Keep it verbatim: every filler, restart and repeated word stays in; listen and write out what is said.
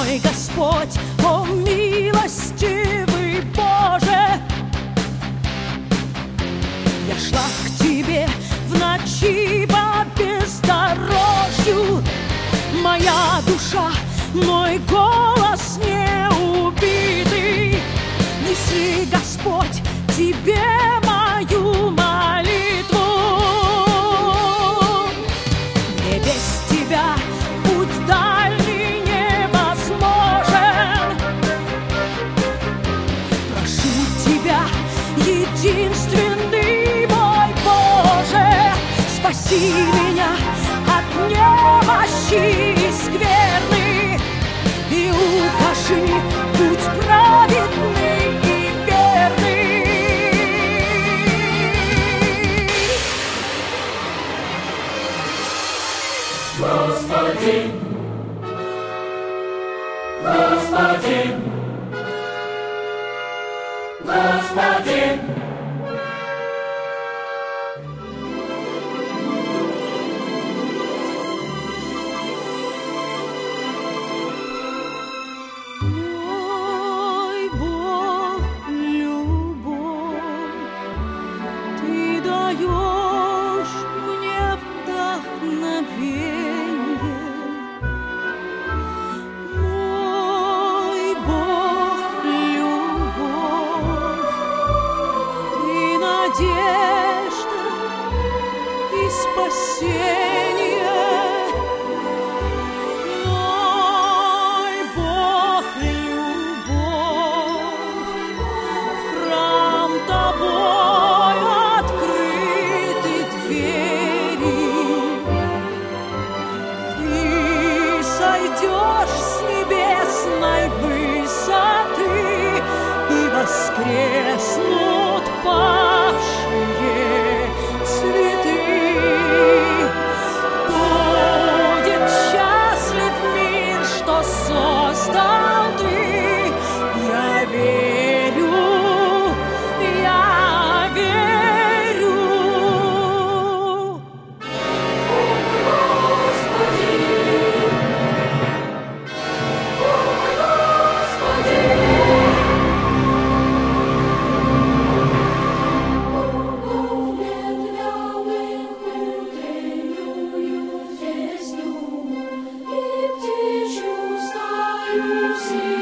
мой Господь, о милостивый Боже. Я шла к Тебе в ночи по бездорожью, моя душа, мой голос не убитый. Неси, Господь, Тебе мою молитву. Мне без Тебя путь дальний невозможен. Прошу Тебя, единственный мой Боже, спаси меня от немощи скверны и укажи путь праведный и верный. Господин, Господин, Господин. Мой Бог, любовь, Ты даешь мне вдохновенье. Мой Бог, любовь, Ты надежда и спасение. Мой Бог, любовь, в храм Тобой открыты двери. Ты сойдешь с небесной высоты, и воскреснут павшие святые. Будет счастлив мир, что создал Ты. Я верю, я верю. See